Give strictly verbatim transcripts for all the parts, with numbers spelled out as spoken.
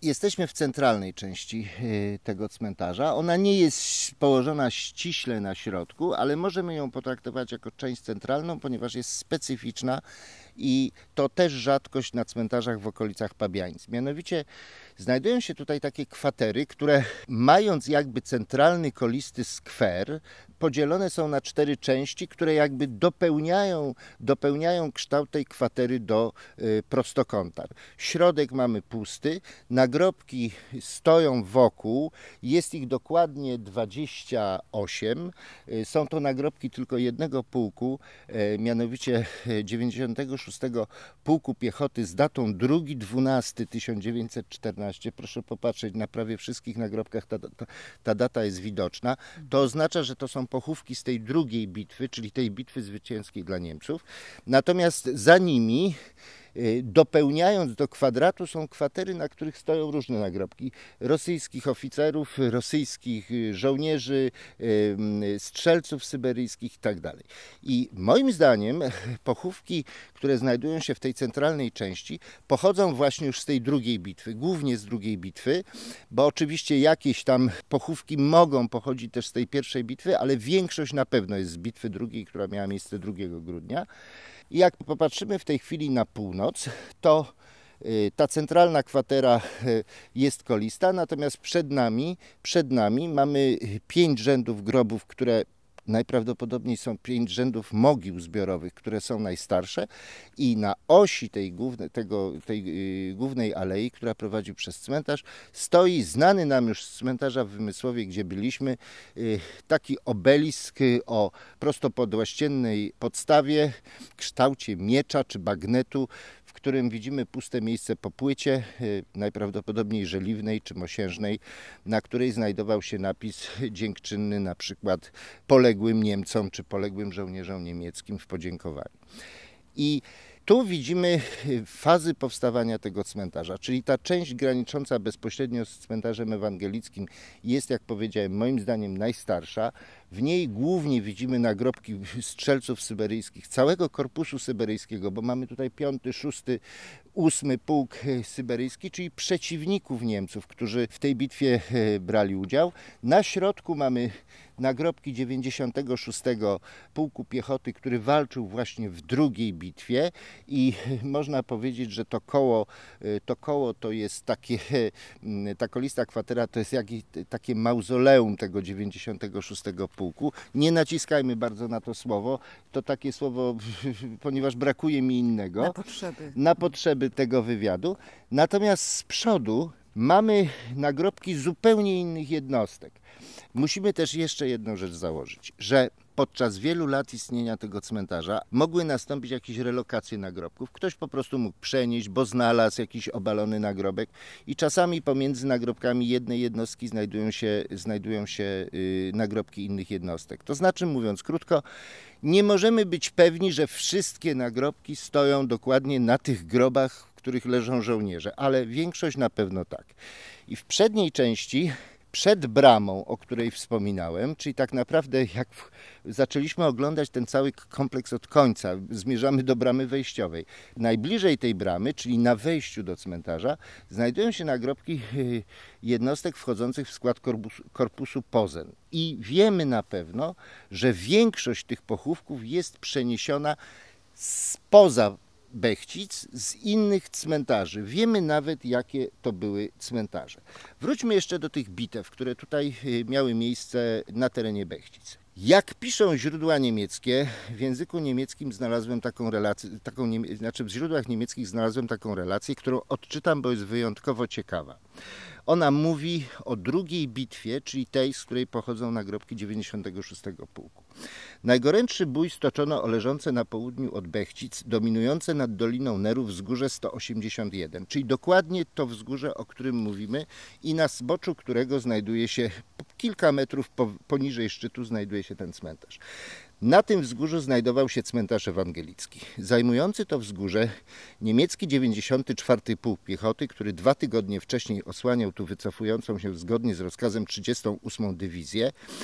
jesteśmy w centralnej części tego cmentarza. Ona nie jest położona ściśle na środku, ale możemy ją potraktować jako część centralną, ponieważ jest specyficzna i to też rzadkość na cmentarzach w okolicach Pabianic. Mianowicie znajdują się tutaj takie kwatery, które mając jakby centralny kolisty skwer, podzielone są na cztery części, które jakby dopełniają, dopełniają kształt tej kwatery do y, prostokąta. Środek mamy pusty, nagrobki stoją wokół, jest ich dokładnie dwadzieścia osiem. Y, są to nagrobki tylko jednego pułku, y, mianowicie dziewięćdziesiątego szóstego Pułku Piechoty z datą drugi dwunasty tysiąc dziewięćset czternasty. Proszę popatrzeć, na prawie wszystkich nagrobkach ta, ta, ta data jest widoczna. To oznacza, że to są pochówki z tej drugiej bitwy, czyli tej bitwy zwycięskiej dla Niemców. Natomiast za nimi, dopełniając do kwadratu, są kwatery, na których stoją różne nagrobki rosyjskich oficerów, rosyjskich żołnierzy, strzelców syberyjskich i tak dalej. I moim zdaniem pochówki, które znajdują się w tej centralnej części, pochodzą właśnie już z tej drugiej bitwy, głównie z drugiej bitwy, bo oczywiście jakieś tam pochówki mogą pochodzić też z tej pierwszej bitwy, ale większość na pewno jest z bitwy drugiej, która miała miejsce drugiego grudnia. I jak popatrzymy w tej chwili na północ, to ta centralna kwatera jest kolista, natomiast przed nami, przed nami mamy pięć rzędów grobów, które najprawdopodobniej są pięć rzędów mogił zbiorowych, które są najstarsze, i na osi tej głównej, tego, tej głównej alei, która prowadzi przez cmentarz, stoi znany nam już z cmentarza w Wymysłowie, gdzie byliśmy, taki obelisk o prostopodłaściennej podstawie, kształcie miecza czy bagnetu, w którym widzimy puste miejsce po płycie, najprawdopodobniej żeliwnej czy mosiężnej, na której znajdował się napis dziękczynny na przykład poległym Niemcom czy poległym żołnierzom niemieckim w podziękowaniu. I tu widzimy fazy powstawania tego cmentarza, czyli ta część granicząca bezpośrednio z cmentarzem ewangelickim jest, jak powiedziałem, moim zdaniem najstarsza. W niej głównie widzimy nagrobki strzelców syberyjskich, całego korpusu syberyjskiego, bo mamy tutaj piąty, szósty, ósmy pułk syberyjski, czyli przeciwników Niemców, którzy w tej bitwie brali udział. Na środku mamy nagrobki dziewięćdziesiątego szóstego Pułku Piechoty, który walczył właśnie w drugiej bitwie, i można powiedzieć, że to koło to, koło to jest takie, ta kolista kwatera to jest jakieś takie mauzoleum tego dziewięćdziesiątego szóstego Pułku. Nie naciskajmy bardzo na to słowo, to takie słowo, ponieważ brakuje mi innego. Na potrzeby. Na potrzeby tego wywiadu. Natomiast z przodu mamy nagrobki zupełnie innych jednostek. Musimy też jeszcze jedną rzecz założyć, że podczas wielu lat istnienia tego cmentarza mogły nastąpić jakieś relokacje nagrobków. Ktoś po prostu mógł przenieść, bo znalazł jakiś obalony nagrobek, i czasami pomiędzy nagrobkami jednej jednostki znajdują się, znajdują się yy, nagrobki innych jednostek. To znaczy, mówiąc krótko, nie możemy być pewni, że wszystkie nagrobki stoją dokładnie na tych grobach, w których leżą żołnierze, ale większość na pewno tak. I w przedniej części, przed bramą, o której wspominałem, czyli tak naprawdę jak zaczęliśmy oglądać ten cały kompleks od końca, zmierzamy do bramy wejściowej. Najbliżej tej bramy, czyli na wejściu do cmentarza, znajdują się nagrobki jednostek wchodzących w skład korpusu, korpusu Posen. I wiemy na pewno, że większość tych pochówków jest przeniesiona spoza Bechcic, z innych cmentarzy. Wiemy nawet, jakie to były cmentarze. Wróćmy jeszcze do tych bitew, które tutaj miały miejsce na terenie Bechcic. Jak piszą źródła niemieckie, w języku niemieckim znalazłem taką relację, taką, znaczy w źródłach niemieckich znalazłem taką relację, którą odczytam, bo jest wyjątkowo ciekawa. Ona mówi o drugiej bitwie, czyli tej, z której pochodzą nagrobki dziewięćdziesiątego szóstego Pułku. Najgorętszy bój stoczono o leżące na południu od Bechcic, dominujące nad Doliną Nerów wzgórze sto osiemdziesiąt jeden, czyli dokładnie to wzgórze, o którym mówimy i na zboczu którego znajduje się kilka metrów poniżej szczytu znajduje się ten cmentarz. Na tym wzgórzu znajdował się cmentarz ewangelicki. Zajmujący to wzgórze niemiecki dziewięćdziesiąty czwarty Pułk Piechoty, który dwa tygodnie wcześniej osłaniał tu wycofującą się zgodnie z rozkazem trzydziestą ósmą Dywizję,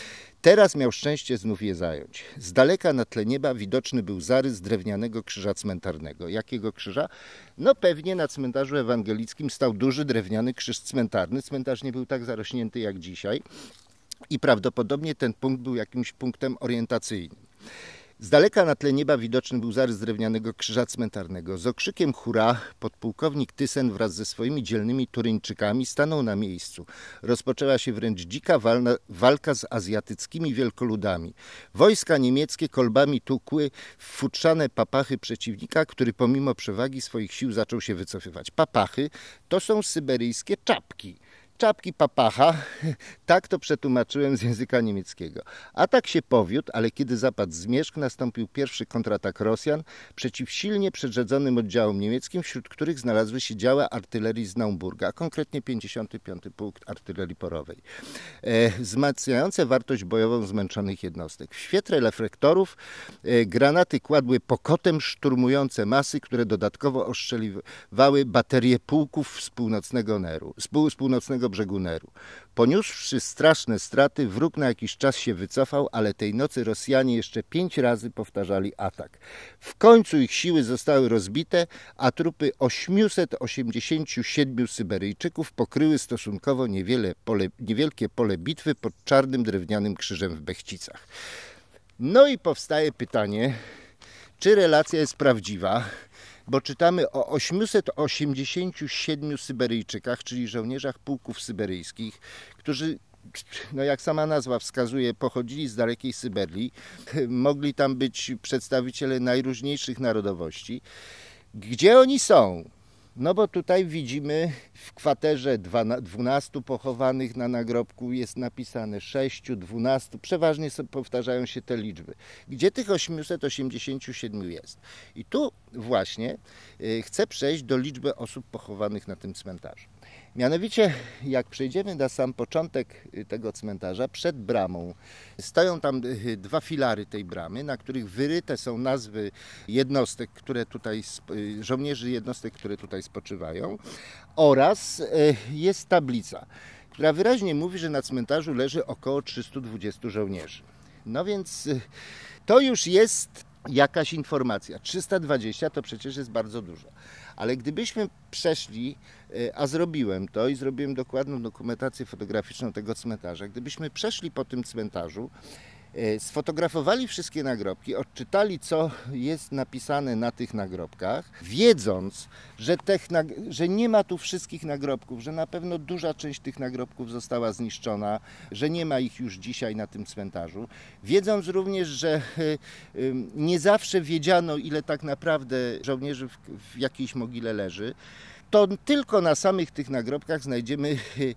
Teraz miał szczęście znów je zająć. Z daleka na tle nieba widoczny był zarys drewnianego krzyża cmentarnego. Jakiego krzyża? No pewnie na cmentarzu ewangelickim stał duży drewniany krzyż cmentarny. Cmentarz nie był tak zarośnięty jak dzisiaj i prawdopodobnie ten punkt był jakimś punktem orientacyjnym. Z daleka na tle nieba widoczny był zarys drewnianego krzyża cmentarnego. Z okrzykiem hurra podpułkownik Thyssen wraz ze swoimi dzielnymi Turyńczykami stanął na miejscu. Rozpoczęła się wręcz dzika walna, walka z azjatyckimi wielkoludami. Wojska niemieckie kolbami tukły w futrzane papachy przeciwnika, który pomimo przewagi swoich sił zaczął się wycofywać. Papachy to są syberyjskie czapki. Czapki papacha, tak to przetłumaczyłem z języka niemieckiego. Atak się powiódł, ale kiedy zapadł zmierzch, nastąpił pierwszy kontratak Rosjan przeciw silnie przedrzedzonym oddziałom niemieckim, wśród których znalazły się działa artylerii z Naumburga, a konkretnie pięćdziesiąty piąty Pułk Artylerii Porowej, e, wzmacniające wartość bojową zmęczonych jednostek. W świetle reflektorów e, granaty kładły pokotem szturmujące masy, które dodatkowo ostrzeliwały baterie pułków z północnego Neru, z pół, z północnego brzegu Neru. Poniósłszy straszne straty, wróg na jakiś czas się wycofał, ale tej nocy Rosjanie jeszcze pięć razy powtarzali atak. W końcu ich siły zostały rozbite, a trupy osiemset osiemdziesięciu siedmiu Syberyjczyków pokryły stosunkowo niewiele pole, niewielkie pole bitwy pod czarnym drewnianym krzyżem w Bechcicach. No i powstaje pytanie, czy relacja jest prawdziwa, bo czytamy o osiemset osiemdziesięciu siedmiu Syberyjczykach, czyli żołnierzach pułków syberyjskich, którzy, no jak sama nazwa wskazuje, pochodzili z dalekiej Syberii. Mogli tam być przedstawiciele najróżniejszych narodowości. Gdzie oni są? No bo tutaj widzimy w kwaterze dwunastu pochowanych na nagrobku jest napisane sześciu, dwunastu, przeważnie powtarzają się te liczby. Gdzie tych osiemset osiemdziesięciu siedmiu jest? I tu właśnie chcę przejść do liczby osób pochowanych na tym cmentarzu. Mianowicie, jak przejdziemy na sam początek tego cmentarza, przed bramą stoją tam dwa filary tej bramy, na których wyryte są nazwy jednostek, które tutaj, żołnierzy jednostek, które tutaj spoczywają, oraz jest tablica, która wyraźnie mówi, że na cmentarzu leży około trzystu dwudziestu żołnierzy. No więc to już jest jakaś informacja. trzysta dwadzieścia to przecież jest bardzo dużo. Ale gdybyśmy przeszli, a zrobiłem to i zrobiłem dokładną dokumentację fotograficzną tego cmentarza, gdybyśmy przeszli po tym cmentarzu, sfotografowali wszystkie nagrobki, odczytali, co jest napisane na tych nagrobkach, wiedząc, że, tych, że nie ma tu wszystkich nagrobków, że na pewno duża część tych nagrobków została zniszczona, że nie ma ich już dzisiaj na tym cmentarzu, wiedząc również, że nie zawsze wiedziano, ile tak naprawdę żołnierzy w, w jakiejś mogile leży, to tylko na samych tych nagrobkach znajdziemy,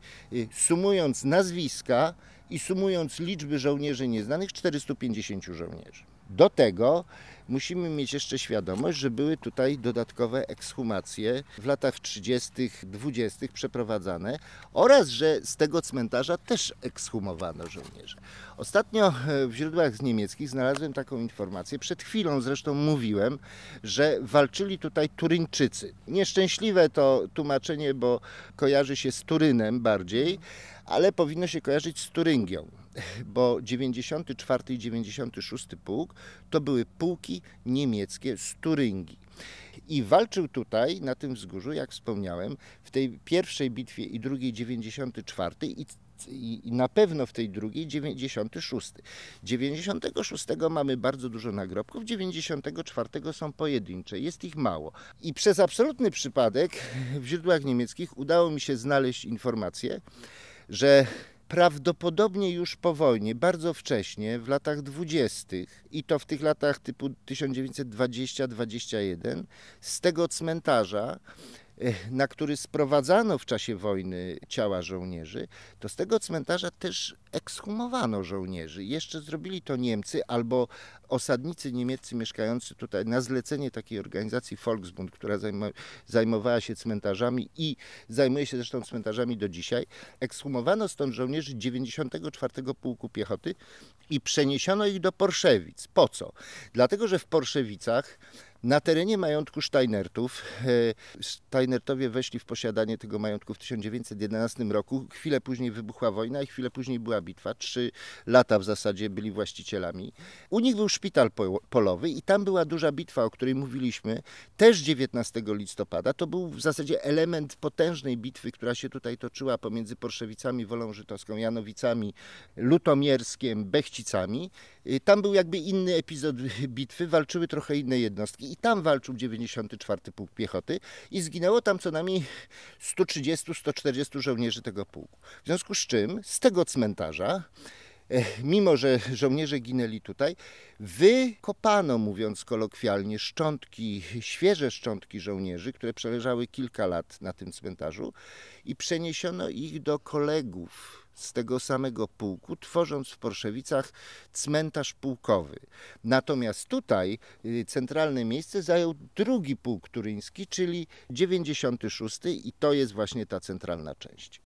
sumując nazwiska i sumując liczby żołnierzy nieznanych, czterystu pięćdziesięciu żołnierzy. Do tego musimy mieć jeszcze świadomość, że były tutaj dodatkowe ekshumacje w latach trzydziestych, dwudziestych przeprowadzane oraz, że z tego cmentarza też ekshumowano żołnierzy. Ostatnio w źródłach niemieckich znalazłem taką informację, przed chwilą zresztą mówiłem, że walczyli tutaj Turyńczycy. Nieszczęśliwe to tłumaczenie, bo kojarzy się z Turynem bardziej, ale powinno się kojarzyć z Turyngią, bo dziewięćdziesiąty czwarty i dziewięćdziesiąty szósty Pułk to były pułki niemieckie z Turyngii. I walczył tutaj, na tym wzgórzu, jak wspomniałem, w tej pierwszej bitwie i drugiej dziewięćdziesiąty czwarty i i na pewno w tej drugiej dziewięćdziesiąty szósty. dziewięćdziesiątego szóstego mamy bardzo dużo nagrobków, dziewięćdziesiątego czwartego są pojedyncze, jest ich mało. I przez absolutny przypadek w źródłach niemieckich udało mi się znaleźć informację, że prawdopodobnie już po wojnie, bardzo wcześnie, w latach dwudziestych i to w tych latach typu tysiąc dziewięćset dwadzieścia dwadzieścia jeden, z tego cmentarza, na który sprowadzano w czasie wojny ciała żołnierzy, to z tego cmentarza też ekshumowano żołnierzy. Jeszcze zrobili to Niemcy albo osadnicy niemieccy mieszkający tutaj na zlecenie takiej organizacji Volksbund, która zajmowała się cmentarzami i zajmuje się zresztą cmentarzami do dzisiaj. Ekshumowano stąd żołnierzy dziewięćdziesiątego czwartego Pułku Piechoty i przeniesiono ich do Porszewic. Po co? Dlatego, że w Porszewicach Na terenie majątku Steinertów, Steinertowie weszli w posiadanie tego majątku w tysiąc dziewięćset jedenastym roku, chwilę później wybuchła wojna i chwilę później była bitwa, trzy lata w zasadzie byli właścicielami. U nich był szpital polowy i tam była duża bitwa, o której mówiliśmy, też dziewiętnastego listopada. To był w zasadzie element potężnej bitwy, która się tutaj toczyła pomiędzy Porszewicami, Wolą Żydowską, Janowicami, Lutomierskiem, Bechcicami. Tam był jakby inny epizod bitwy, walczyły trochę inne jednostki i tam walczył dziewięćdziesiąty czwarty Pułk Piechoty i zginęło tam co najmniej sto trzydziestu do stu czterdziestu żołnierzy tego pułku. W związku z czym z tego cmentarza, mimo że żołnierze ginęli tutaj, wykopano, mówiąc kolokwialnie, szczątki, świeże szczątki żołnierzy, które przeleżały kilka lat na tym cmentarzu i przeniesiono ich do kolegów z tego samego pułku, tworząc w Porszewicach cmentarz pułkowy. Natomiast tutaj centralne miejsce zajął drugi pułk turyński, czyli dziewięćdziesiąty szósty i to jest właśnie ta centralna część.